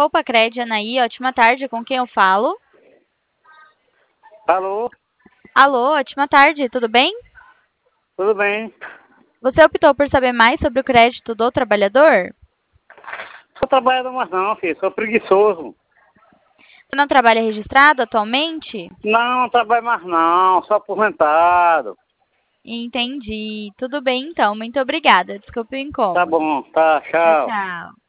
Poupa Cred, Anaí, ótima tarde, com quem eu falo? Alô, Alô, ótima tarde, tudo bem? tudo bem? Você optou por saber mais sobre o crédito do trabalhador? Sou trabalhador mais não, filho, sou preguiçoso. Você não trabalha registrado atualmente? Não trabalho mais não, sou aposentado. Entendi. Tudo bem, então. Muito obrigada. Desculpe o Tá incômodo. bom, tá, Tchau, tchau. tchau.